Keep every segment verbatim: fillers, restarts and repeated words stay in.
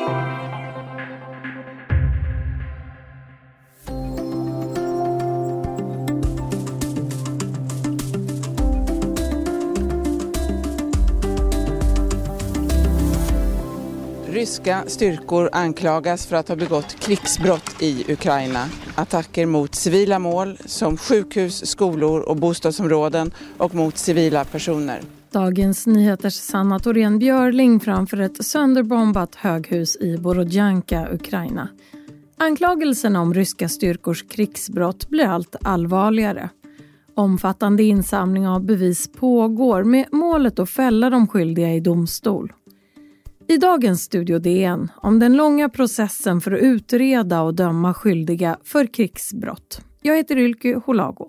Ryska styrkor anklagas för att ha begått krigsbrott i Ukraina. Attacker mot civila mål som sjukhus, skolor och bostadsområden och mot civila personer. Dagens Nyheters Sanna Thorén Björling framför ett sönderbombat höghus i Borodjanka, Ukraina. Anklagelserna om ryska styrkors krigsbrott blir allt allvarligare. Omfattande insamling av bevis pågår med målet att fälla de skyldiga i domstol. I dagens Studio D N om den långa processen för att utreda och döma skyldiga för krigsbrott. Jag heter Ylke Holago.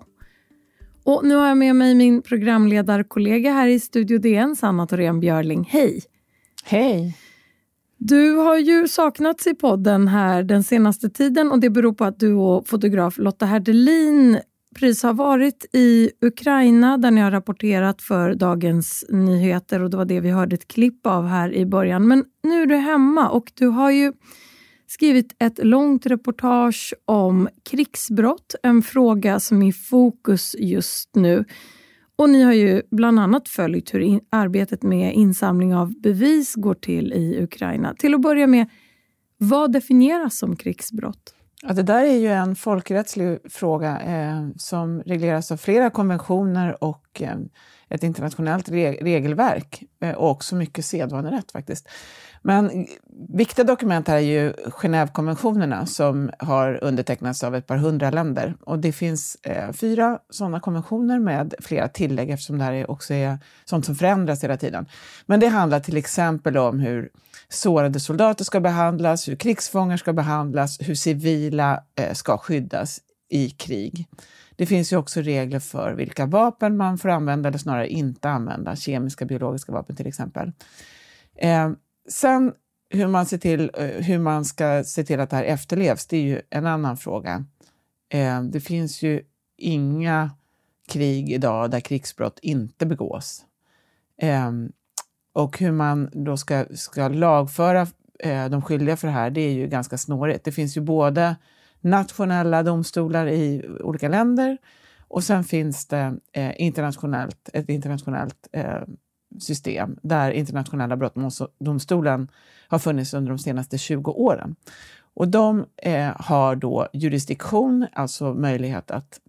Och nu har jag med mig min programledarkollega här i Studio D N, Sanna Thorén Björling. Hej! Hej! Du har ju saknats i podden här den senaste tiden och det beror på att du och fotograf Lotta Herdelin precis har varit i Ukraina där ni har rapporterat för Dagens Nyheter och det var det vi hörde ett klipp av här i början. Men nu är du hemma och du har ju skrivit ett långt reportage om krigsbrott, en fråga som är i fokus just nu. Och ni har ju bland annat följt hur in- arbetet med insamling av bevis går till i Ukraina. Till att börja med, vad definieras som krigsbrott? Ja, det där är ju en folkrättslig fråga eh, som regleras av flera konventioner och eh, ett internationellt re- regelverk eh, och också mycket sedvanerätt faktiskt. Men viktiga dokument här är ju Genèvekonventionerna som har undertecknats av ett par hundra länder. Och det finns eh, fyra sådana konventioner med flera tillägg eftersom det här också är sånt som förändras hela tiden. Men det handlar till exempel om hur sårade soldater ska behandlas, hur krigsfångar ska behandlas, hur civila eh, ska skyddas i krig. Det finns ju också regler för vilka vapen man får använda eller snarare inte använda, kemiska, biologiska vapen till exempel. Eh, sen hur man, ser till, eh, hur man ska se till att det här efterlevs, det är ju en annan fråga. Eh, det finns ju inga krig idag där krigsbrott inte begås. Eh, Och hur man då ska, ska lagföra eh, de skyldiga för det här, det är ju ganska snårigt. Det finns ju både nationella domstolar i olika länder och sen finns det eh, internationellt, ett internationellt eh, system där internationella brottmålsdomstolen har funnits under de senaste tjugo åren. Och de eh, har då jurisdiktion, alltså möjlighet att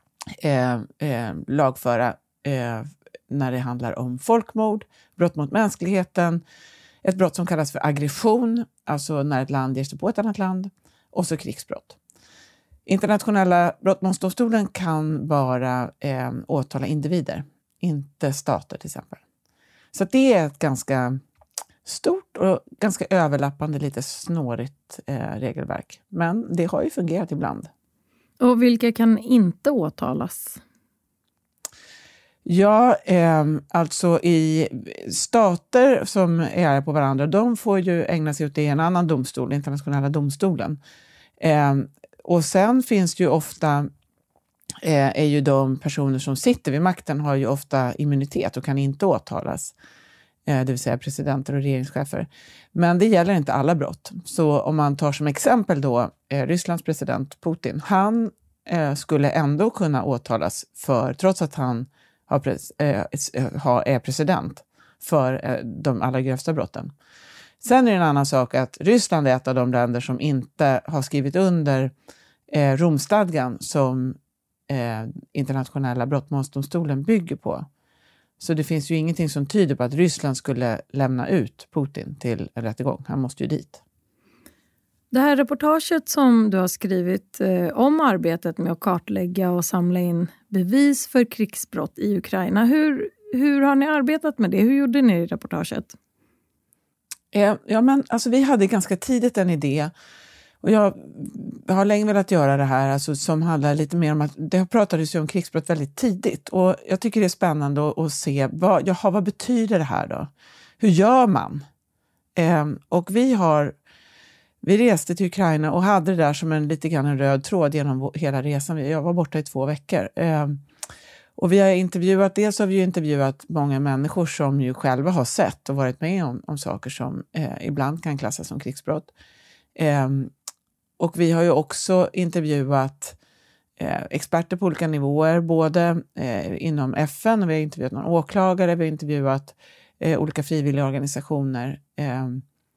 eh, eh, lagföra eh, när det handlar om folkmord, brott mot mänskligheten, ett brott som kallas för aggression, alltså när ett land ger sig på ett annat land, och så krigsbrott. Internationella brottmålsdomstolen kan bara eh, åtala individer, inte stater till exempel. Så det är ett ganska stort och ganska överlappande, lite snårigt eh, regelverk. Men det har ju fungerat ibland. Och vilka kan inte åtalas? Ja, eh, alltså i stater som är arga på varandra, de får ju ägna sig åt det i en annan domstol, internationella domstolen. Eh, och sen finns det ju ofta, eh, är ju de personer som sitter vid makten har ju ofta immunitet och kan inte åtalas. Eh, det vill säga presidenter och regeringschefer. Men det gäller inte alla brott. Så om man tar som exempel då eh, Rysslands president Putin, han eh, skulle ändå kunna åtalas för, trots att han Har, pres, äh, har, är president för äh, de allra grövsta brotten. Sen är det en annan sak att Ryssland är ett av de länder som inte har skrivit under äh, Romstadgan som äh, internationella brottmålsdomstolen bygger på. Så det finns ju ingenting som tyder på att Ryssland skulle lämna ut Putin till en rättegång. Han måste ju dit. Det här reportaget som du har skrivit eh, om arbetet med att kartlägga och samla in bevis för krigsbrott i Ukraina. Hur, hur har ni arbetat med det? Hur gjorde ni i reportaget? Eh, ja, men alltså, vi hade ganska tidigt en idé. Och jag har länge velat göra det här alltså, som handlar lite mer om att det pratades ju om krigsbrott väldigt tidigt. Och jag tycker det är spännande att, att se vad, jaha, vad betyder det här då? Hur gör man? Eh, och vi har... Vi reste till Ukraina och hade det där som en lite grann en röd tråd genom hela resan. Jag var borta i två veckor. Eh, Och vi har intervjuat, dels har vi ju intervjuat många människor som ju själva har sett och varit med om, om saker som eh, ibland kan klassas som krigsbrott. Eh, och vi har ju också intervjuat eh, experter på olika nivåer, både eh, inom F N, och vi har intervjuat någon åklagare, vi har intervjuat eh, olika frivilliga organisationer eh,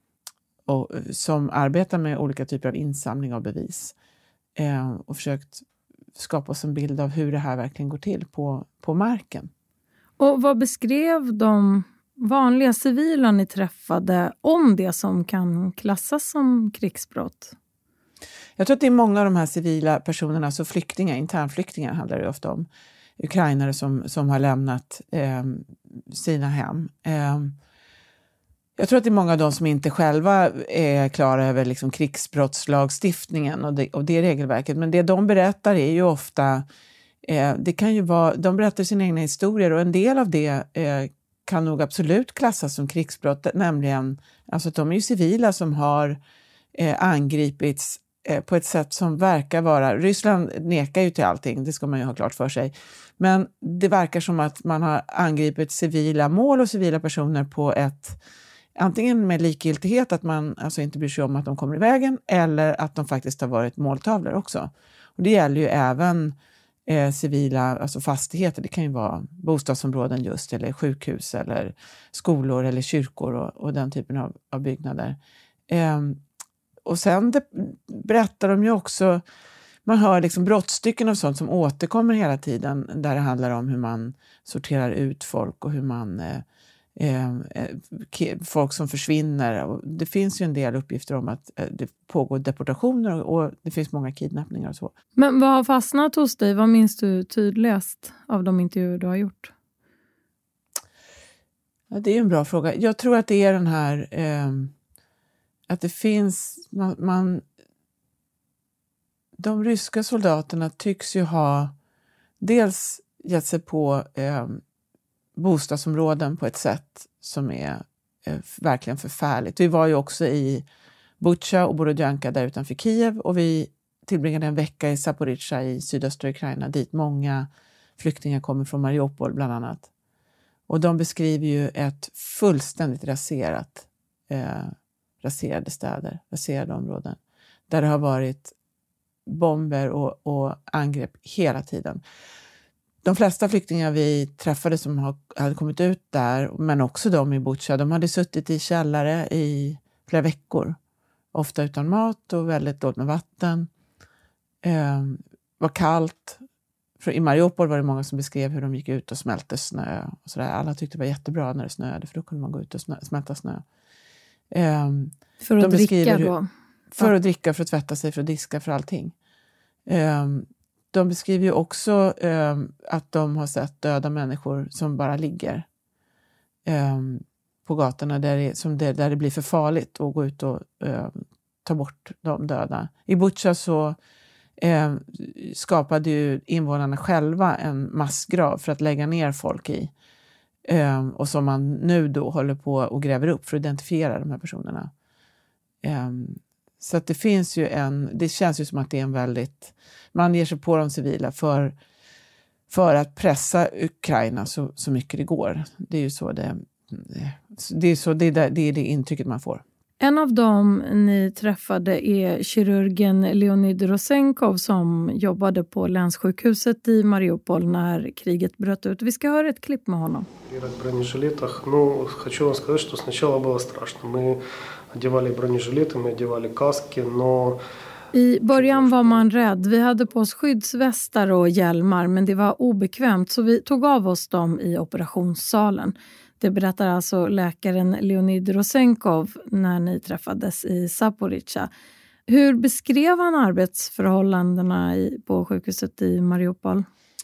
och, som arbetar med olika typer av insamling av bevis. Eh, och försökt skapa oss en bild av hur det här verkligen går till på, på marken. Och vad beskrev de vanliga civila ni träffade om det som kan klassas som krigsbrott? Jag tror att det är många av de här civila personerna, alltså flyktingar, internflyktingar handlar det ofta om. Ukrainare som, som har lämnat eh, sina hem. Eh, jag tror att det är många av dem som inte själva är klara över liksom krigsbrottslagstiftningen och det, och det regelverket. Men det de berättar är ju ofta, eh, det kan ju vara, de berättar sina egna historier, och en del av det eh, kan nog absolut klassas som krigsbrott, nämligen alltså att de är ju civila som har eh, angripits eh, på ett sätt som verkar vara, Ryssland nekar ju till allting, det ska man ju ha klart för sig, men det verkar som att man har angripit civila mål och civila personer på ett, antingen med likgiltighet, att man alltså inte bryr sig om att de kommer i vägen, eller att de faktiskt har varit måltavlor också. Och det gäller ju även eh, civila, alltså fastigheter, det kan ju vara bostadsområden just, eller sjukhus, eller skolor, eller kyrkor och, och den typen av, av byggnader. Eh, och sen det, berättar de ju också, man hör liksom brottstycken av sånt som återkommer hela tiden, där det handlar om hur man sorterar ut folk och hur man eh, Eh, folk som försvinner. Och det finns ju en del uppgifter om att eh, det pågår deportationer och, och det finns många kidnappningar och så. Men vad har fastnat hos dig? Vad minns du tydligast av de intervjuer du har gjort? Ja, det är en bra fråga. Jag tror att det är den här eh, att det finns man, man de ryska soldaterna tycks ju ha dels gett sig på eh, bostadsområden på ett sätt som är eh, verkligen förfärligt. Vi var ju också i Bucha och Borodjanka där utanför Kiev, och vi tillbringade en vecka i Zaporizjzja i sydöstra Ukraina, dit många flyktingar kommer från Mariupol bland annat. Och de beskriver ju ett fullständigt raserat, eh, raserade städer, raserade områden, där det har varit bomber och, och angrepp hela tiden. De flesta flyktingar vi träffade som har, hade kommit ut där, men också de i Bucha, de hade suttit i källare i flera veckor. Ofta utan mat och väldigt dåligt med vatten. Eh, var kallt. För i Mariupol var det många som beskrev hur de gick ut och smälte snö. Och sådär. Alla tyckte det var jättebra när det snöade, för då kunde man gå ut och snö, smälta snö. Eh, för att dricka då? Hur, för att dricka, för att tvätta sig, för att diska, för allting. Eh, De beskriver ju också eh, att de har sett döda människor som bara ligger eh, på gatorna där det, som det, där det blir för farligt att gå ut och eh, ta bort de döda. I Bucha så eh, skapade ju invånarna själva en massgrav för att lägga ner folk i. Eh, och som man nu då håller på och gräver upp för att identifiera de här personerna. Eh, Så att det finns ju en, det känns ju som att det är en väldigt, man ger sig på de civila för, för att pressa Ukraina så, så mycket det går. Det är ju så det, det är så det, det är det intrycket man får. En av dem ni träffade är kirurgen Leonid Rosenkov som jobbade på länssjukhuset i Mariupol när kriget bröt ut. Vi ska höra ett klipp med honom. Ну, хочу вам сказать, что сначала было страшно. Мы одевали бронежилеты, мы одевали каски, но... I början var man rädd. Vi hade på oss skyddsvästar och hjälmar, men det var obekvämt så vi tog av oss dem i operationssalen. Det berättar alltså läkaren Leonid Rosenkov när ni träffades i Zaporizjzja. Hur beskrev han arbetsförhållandena i, på sjukhuset i Mariupol?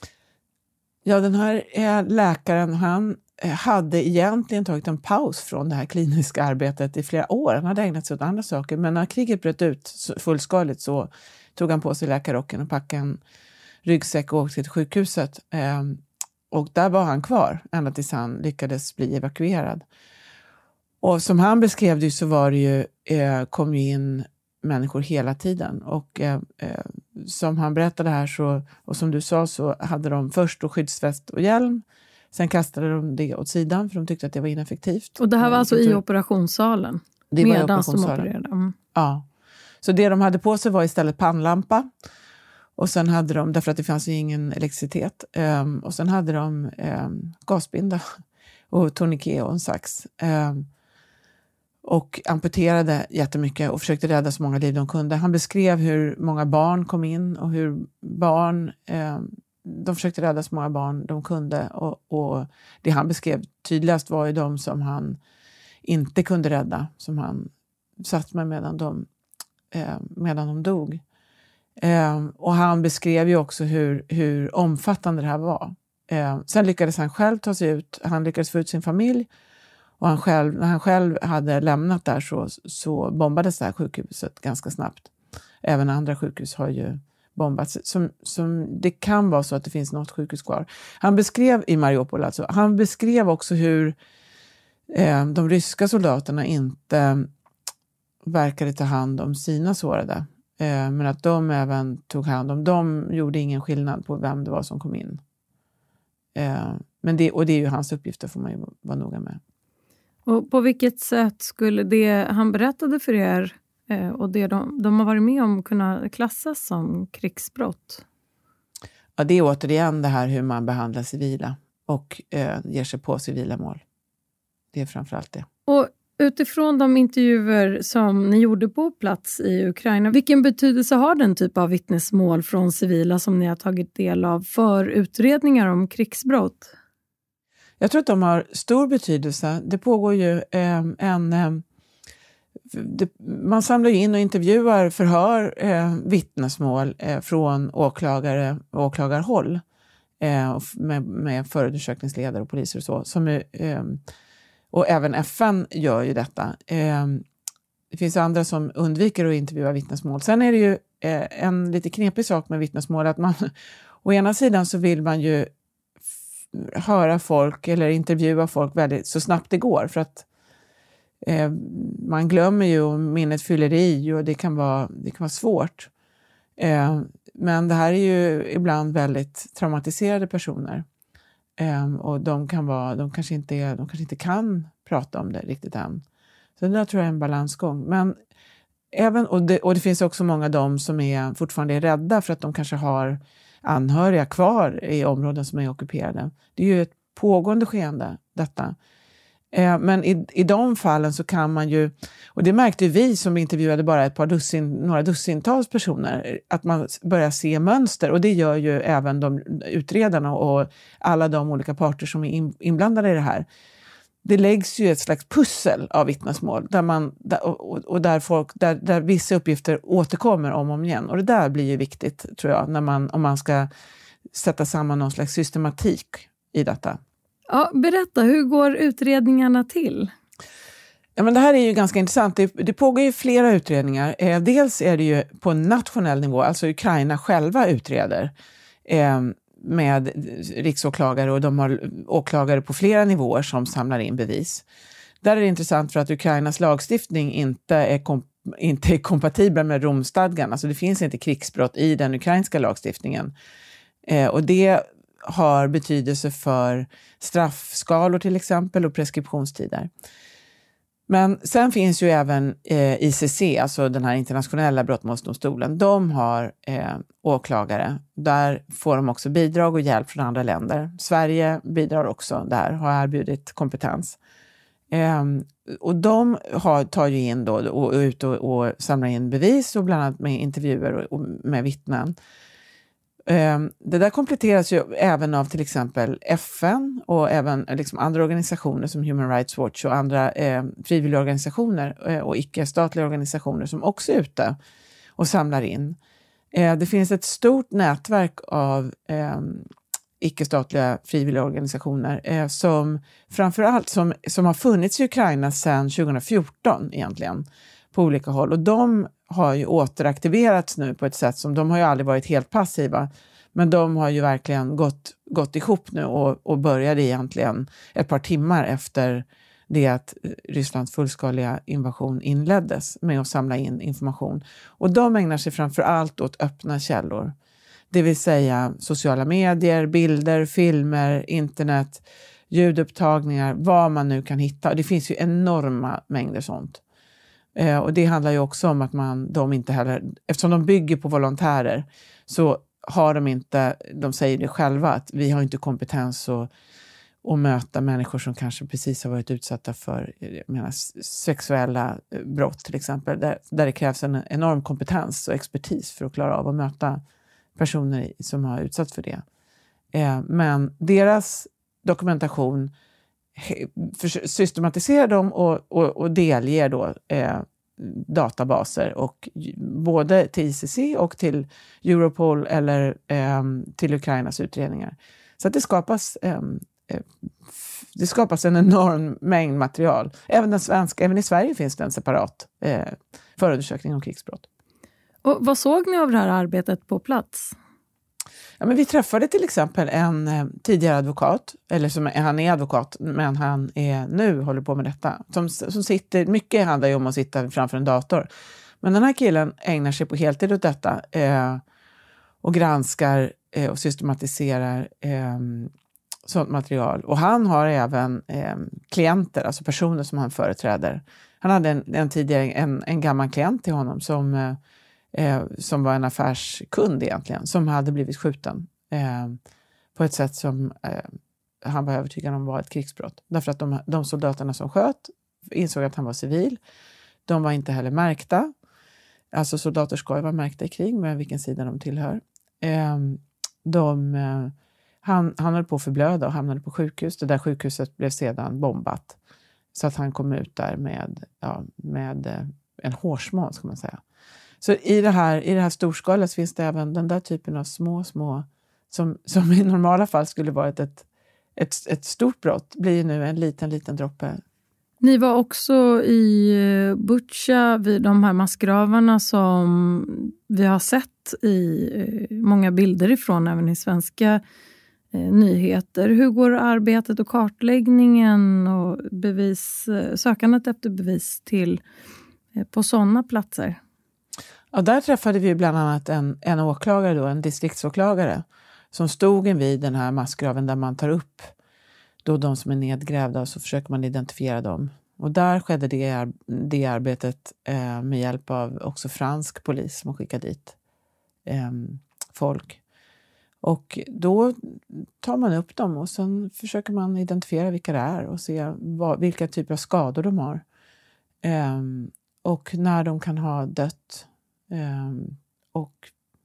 Ja, den här läkaren, han hade egentligen tagit en paus från det här kliniska arbetet i flera år. Han hade ägnat sig åt andra saker, men när kriget bröt ut fullskaligt så tog han på sig läkarrocken och packade en ryggsäck och åkte till sjukhuset. Och där var han kvar ända tills han lyckades bli evakuerad. Och som han beskrev det så var det ju, kom ju in människor hela tiden. Och eh, eh, som han berättade här så, och som du sa, så hade de först då skyddsväst och hjälm. Sen kastade de det åt sidan för de tyckte att det var ineffektivt. Och det här var alltså eh, i operationssalen? Det var i medan operationssalen. de opererade? Mm. Ja. Så det de hade på sig var istället pannlampa. Och sen hade de, därför att det fanns ju ingen elektricitet. Um, och sen hade de um, gasbinda och tourniquet och en sax. Um, och amputerade jättemycket och försökte rädda så många liv de kunde. Han beskrev hur många barn kom in och hur barn, um, de försökte rädda så många barn de kunde. Och, och det han beskrev tydligast var ju de som han inte kunde rädda, som han satt med medan de, uh, medan de dog. Eh, och han beskrev ju också hur, hur omfattande det här var. Eh, sen lyckades han själv ta sig ut. Han lyckades få ut sin familj. Och han själv, när han själv hade lämnat där så, så bombades det här sjukhuset ganska snabbt. Även andra sjukhus har ju bombats. Som, som, det kan vara så att det finns något sjukhus kvar. Han beskrev i Mariupol alltså. Han beskrev också hur eh, de ryska soldaterna inte verkade ta hand om sina sårade. Men att de även tog hand om, de gjorde ingen skillnad på vem det var som kom in. Men det, och det är ju hans uppgifter, får man ju vara noga med. Och på vilket sätt skulle det han berättade för er och det de, de har varit med om kunna klassas som krigsbrott? Ja, det är återigen det här hur man behandlar civila och eh, ger sig på civila mål. Det är framförallt det. Och utifrån de intervjuer som ni gjorde på plats i Ukraina, vilken betydelse har den typ av vittnesmål från civila som ni har tagit del av för utredningar om krigsbrott? Jag tror att de har stor betydelse. Det pågår ju eh, en... Eh, det, man samlar in och intervjuar, förhör eh, vittnesmål eh, från åklagare och åklagarhåll eh, med, med förundersökningsledare och poliser och så, som är... Eh, Och även F N gör ju detta. Eh, det finns andra som undviker att intervjua vittnesmål. Sen är det ju eh, en lite knepig sak med vittnesmål. Att man, å ena sidan så vill man ju f- höra folk eller intervjua folk väldigt, så snabbt det går. För att eh, man glömmer ju och minnet fyller i och det kan vara, det kan vara svårt. Eh, men det här är ju ibland väldigt traumatiserade personer. Um, och de kan vara, de kanske inte är, de kanske inte kan prata om det riktigt än. Så det där tror jag är en balansgång. Men även, och det, och det finns också många av dem som är fortfarande är rädda för att de kanske har anhöriga kvar i områden som är ockuperade. Det är ju ett pågående skeende detta. Eh, men i, i de fallen så kan man ju, och det märkte ju vi som intervjuade bara ett par dussin, några dussintals personer, att man börjar se mönster, och det gör ju även de utredarna och alla de olika parter som är in, inblandade i det här. Det läggs ju ett slags pussel av vittnesmål där man, där, och, och där, folk, där, där vissa uppgifter återkommer om och om igen. Och det där blir ju viktigt, tror jag, när man, om man ska sätta samman någon slags systematik i detta. Ja, berätta, hur går utredningarna till? Ja, men det här är ju ganska intressant. Det, det pågår ju flera utredningar. Eh, dels är det ju på nationell nivå, alltså Ukraina själva utreder eh, med riksåklagare, och de har åklagare på flera nivåer som samlar in bevis. Där är det intressant för att Ukrainas lagstiftning inte är, kom, inte är kompatibel med Romstadgan. Alltså det finns inte krigsbrott i den ukrainska lagstiftningen. Eh, och det har betydelse för straffskalor till exempel och preskriptionstider. Men sen finns ju även eh, I C C, alltså den här internationella brottmålsdomstolen. De har eh, åklagare. Där får de också bidrag och hjälp från andra länder. Sverige bidrar också där, har erbjudit kompetens. Eh, och de har, tar ju in då och, och ut och, och samlar in bevis, och bland annat med intervjuer och, och med vittnen. Det där kompletteras ju även av till exempel F N och även liksom andra organisationer som Human Rights Watch och andra eh, frivilliga organisationer eh, och icke-statliga organisationer som också är ute och samlar in. Eh, det finns ett stort nätverk av eh, icke-statliga frivilliga organisationer eh, som framförallt som, som har funnits i Ukraina sedan tjugo fjorton egentligen på olika håll, och de har ju återaktiverats nu på ett sätt som, de har ju aldrig varit helt passiva, men de har ju verkligen gått, gått ihop nu och, och började egentligen ett par timmar efter det att Rysslands fullskaliga invasion inleddes med att samla in information. Och de ägnar sig framför allt åt öppna källor. Det vill säga sociala medier, bilder, filmer, internet, ljudupptagningar, vad man nu kan hitta. Det finns ju enorma mängder sånt. Eh, och det handlar ju också om att man, de inte heller, eftersom de bygger på volontärer så har de inte, de säger det själva, att vi har inte kompetens att, att möta människor som kanske precis har varit utsatta för jag menar, sexuella brott till exempel, där, där det krävs en enorm kompetens och expertis för att klara av att möta personer som har utsatts för det. Eh, men deras dokumentation systematiserar dem och, och, och delger då eh, databaser och både till I C C och till Europol eller eh, till Ukrainas utredningar. Så att det skapas eh, det skapas en enorm mängd material. Även den svenska, även i Sverige finns det en separat eh, förundersökning om krigsbrott. Och vad såg ni av det här arbetet på plats? Ja, men vi träffade till exempel en eh, tidigare advokat, eller som han är advokat, men han är nu håller på med detta. Som, som sitter, mycket handlar ju om att sitta framför en dator. Men den här killen ägnar sig på heltid åt detta eh, och granskar eh, och systematiserar eh, sånt material. Och han har även eh, klienter, alltså personer som han företräder. Han hade en, en tidigare en, en gammal klient till honom som eh, Eh, som var en affärskund egentligen, som hade blivit skjuten eh, på ett sätt som eh, han var övertygad om var ett krigsbrott. Därför att de, de soldaterna som sköt insåg att han var civil. De var inte heller märkta. Alltså soldater ska ju vara märkta i krig med vilken sida de tillhör. Eh, de, eh, han, han höll på att förblöda och hamnade på sjukhus. Det där sjukhuset blev sedan bombat. Så att han kom ut där med, ja, med eh, en hårsmån, ska man säga. Så i det här, i det här storskalet finns det även den där typen av små, små som, som i normala fall skulle varit ett, ett, ett stort brott, blir nu en liten, liten droppe. Ni var också i Butja vid de här massgravarna som vi har sett i många bilder ifrån, även i svenska eh, nyheter. Hur går arbetet och kartläggningen och bevis, sökandet efter bevis till eh, på sådana platser? Ja, där träffade vi bland annat en, en åklagare, då, en distriktsåklagare som stod vid den här massgraven där man tar upp då de som är nedgrävda och så försöker man identifiera dem. Och där skedde det, det arbetet eh, med hjälp av också fransk polis som skickar dit eh, folk. Och då tar man upp dem och sen försöker man identifiera vilka det är och se vad, vilka typer av skador de har. Eh, och när de kan ha dött. Um, och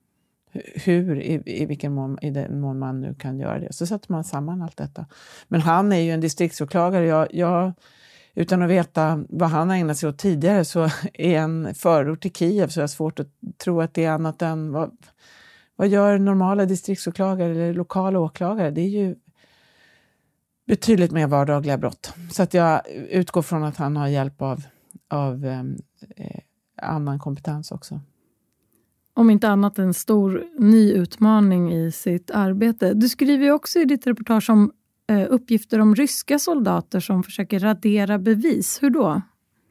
hur, i, i vilken mån, i den mån man nu kan göra det. Så sätter man samman allt detta. Men han är ju en distriktsåklagare. Jag, jag, utan att veta vad han har ägnat sig åt tidigare så är en förort till Kiev så är det svårt att tro att det är annat än vad, vad gör normala distriktsåklagare eller lokala åklagare? Det är ju betydligt mer vardagliga brott. Så att jag utgår från att han har hjälp av, av eh, annan kompetens också. Om inte annat en stor ny utmaning i sitt arbete. Du skriver ju också i ditt reportage om eh, uppgifter om ryska soldater som försöker radera bevis. Hur då?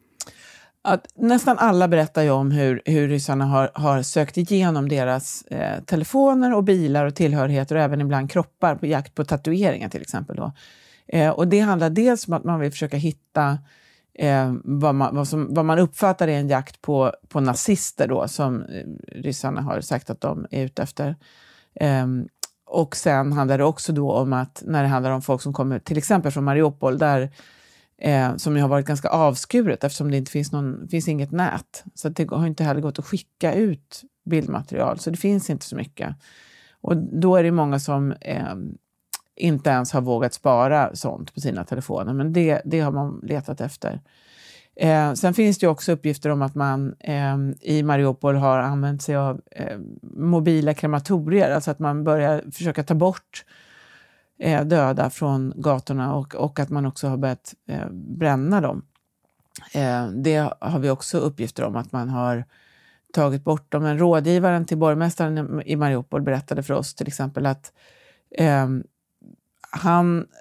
Att nästan alla berättar ju om hur, hur ryssarna har, har sökt igenom deras eh, telefoner och bilar och tillhörigheter och även ibland kroppar på jakt på tatueringar till exempel. Då. Eh, och det handlar dels om att man vill försöka hitta Eh, vad, man, vad, som, vad man uppfattar är en jakt på, på nazister då, som eh, ryssarna har sagt att de är ute efter. Eh, och sen handlar det också då om att när det handlar om folk som kommer till exempel från Mariupol där, eh, som ju har varit ganska avskuret eftersom det inte finns, någon, finns inget nät. Så det har inte heller gått att skicka ut bildmaterial så det finns inte så mycket. Och då är det många som eh, inte ens har vågat spara sånt på sina telefoner. Men det, det har man letat efter. Eh, sen finns det ju också uppgifter om att man eh, i Mariupol har använt sig av eh, mobila krematorier. Alltså att man börjar försöka ta bort eh, döda från gatorna. Och, och att man också har börjat eh, bränna dem. Eh, det har vi också uppgifter om att man har tagit bort dem. Men rådgivaren till borgmästaren i Mariupol berättade för oss till exempel att eh, han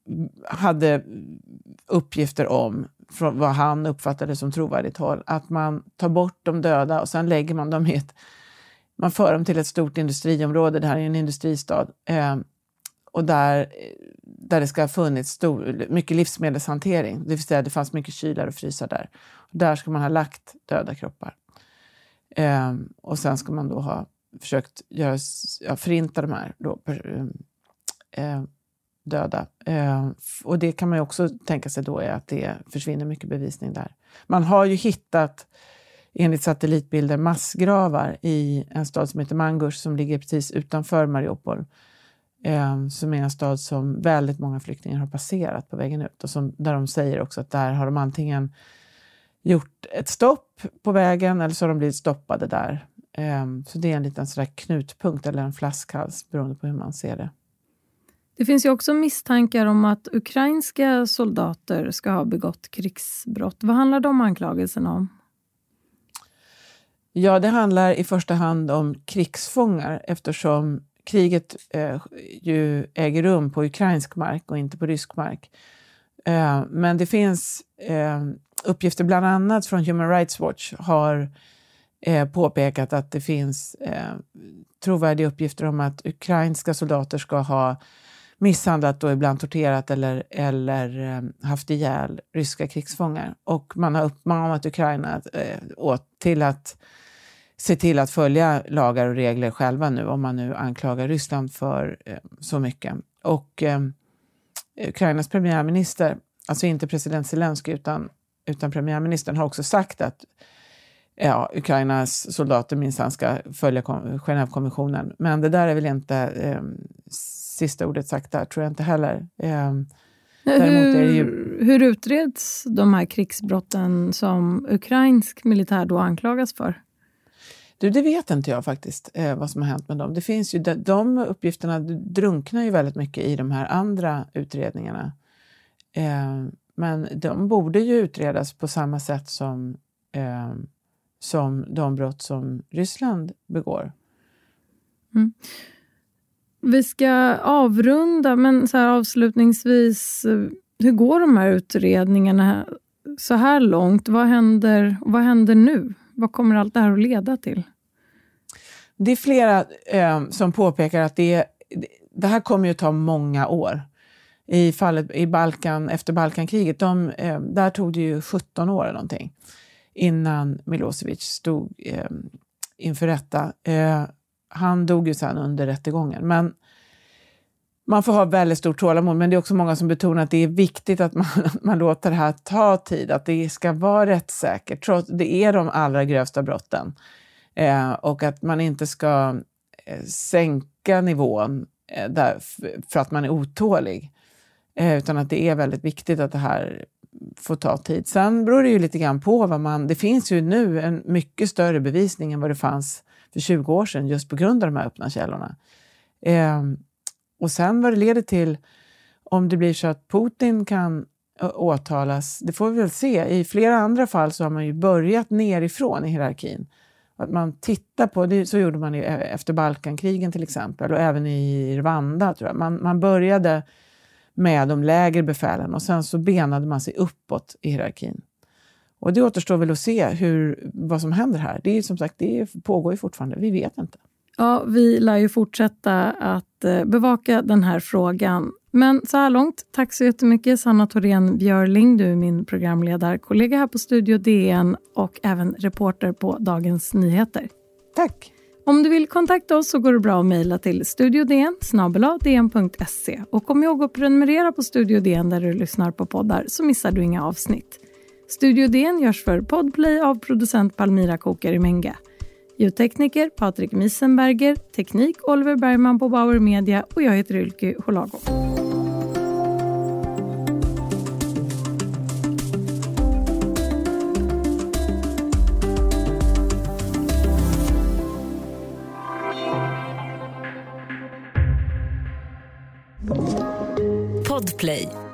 hade uppgifter om, från vad han uppfattade som trovärdigt håll, att man tar bort de döda och sen lägger man dem i ett, man för dem till ett stort industriområde, det här är en industristad, eh, och där, där det ska ha funnits stor, mycket livsmedelshantering, det vill säga det fanns mycket kylar och frysar där. Och där ska man ha lagt döda kroppar. Eh, och sen ska man då ha försökt göra, ja, förinta de här då, eh, döda. Eh, och det kan man ju också tänka sig då är att det försvinner mycket bevisning där. Man har ju hittat, enligt satellitbilder, massgravar i en stad som heter Mangush som ligger precis utanför Mariupol. Eh, som är en stad som väldigt många flyktingar har passerat på vägen ut. Och som, där de säger också att där har de antingen gjort ett stopp på vägen eller så har de blivit stoppade där. Eh, så det är en liten sådär knutpunkt eller en flaskhals beroende på hur man ser det. Det finns ju också misstankar om att ukrainska soldater ska ha begått krigsbrott. Vad handlar de anklagelserna om? Ja, det handlar i första hand om krigsfångar eftersom kriget eh, ju äger rum på ukrainsk mark och inte på rysk mark. Eh, men det finns eh, uppgifter bland annat från Human Rights Watch har eh, påpekat att det finns eh, trovärdiga uppgifter om att ukrainska soldater ska ha misshandlat och ibland torterat eller, eller eh, haft ihjäl ryska krigsfångar. Och man har uppmanat Ukraina eh, åt, till att se till att följa lagar och regler själva nu om man nu anklagar Ryssland för eh, så mycket. Och eh, Ukrainas premiärminister, alltså inte president Zelensky utan, utan premiärministern har också sagt att ja, Ukrainas soldater minsann ska följa Genèvekonventionen. Men det där är väl inte eh, sista ordet sagt där, tror jag inte heller. Eh, hur, är det ju... hur utreds de här krigsbrotten som ukrainsk militär då anklagas för? Du, det vet inte jag faktiskt eh, vad som har hänt med dem. Det finns ju, de, de uppgifterna drunknar ju väldigt mycket i de här andra utredningarna. Eh, men de borde ju utredas på samma sätt som, eh, som de brott som Ryssland begår. Mm. Vi ska avrunda, men så här avslutningsvis, hur går de här utredningarna så här långt? Vad händer, vad händer nu? Vad kommer allt det här att leda till? Det är flera eh, som påpekar att det, det här kommer ju ta många år. I fallet i Balkan, efter Balkankriget, de, eh, där tog det ju sjutton år eller någonting innan Milosevic stod eh, inför rätta. Eh, han dog ju sedan under rättegången. Men man får ha väldigt stort tålamod, men det är också många som betonar att det är viktigt att man, man låter det här ta tid, att det ska vara rättssäkert, trots det är de allra grövsta brotten. Eh, och att man inte ska eh, sänka nivån eh, där, för att man är otålig. Eh, utan att det är väldigt viktigt att det här får ta tid. Sen beror det ju lite grann på vad man... Det finns ju nu en mycket större bevisning än vad det fanns för tjugo år sedan just på grund av de här öppna källorna. Eh, och sen vad det leder till, om det blir så att Putin kan åtalas, det får vi väl se. I flera andra fall så har man ju börjat nerifrån i hierarkin. Att man tittar på, det, så gjorde man ju efter Balkankrigen till exempel och även i Rwanda tror jag. Man, man började med de lägre befälen och sen så benade man sig uppåt i hierarkin. Och det återstår väl att se hur, vad som händer här. Det är som sagt, det pågår ju fortfarande, vi vet inte. Ja, vi lär ju fortsätta att bevaka den här frågan. Men så här långt, tack så jättemycket Sanna Thorén Björling, du är min programledarkollega här på Studio D N och även reporter på Dagens Nyheter. Tack! Om du vill kontakta oss så går det bra att mejla till studiodn snabel-a d n punkt se. Och kom ihåg att prenumerera på Studio D N där du lyssnar på poddar så missar du inga avsnitt. Studio D N görs för Podplay av producent Palmira Kokarimenga. Ljudtekniker Patrik Miesenberger, teknik Oliver Bergman på Bauer Media och jag heter Ylke Holago. Podplay.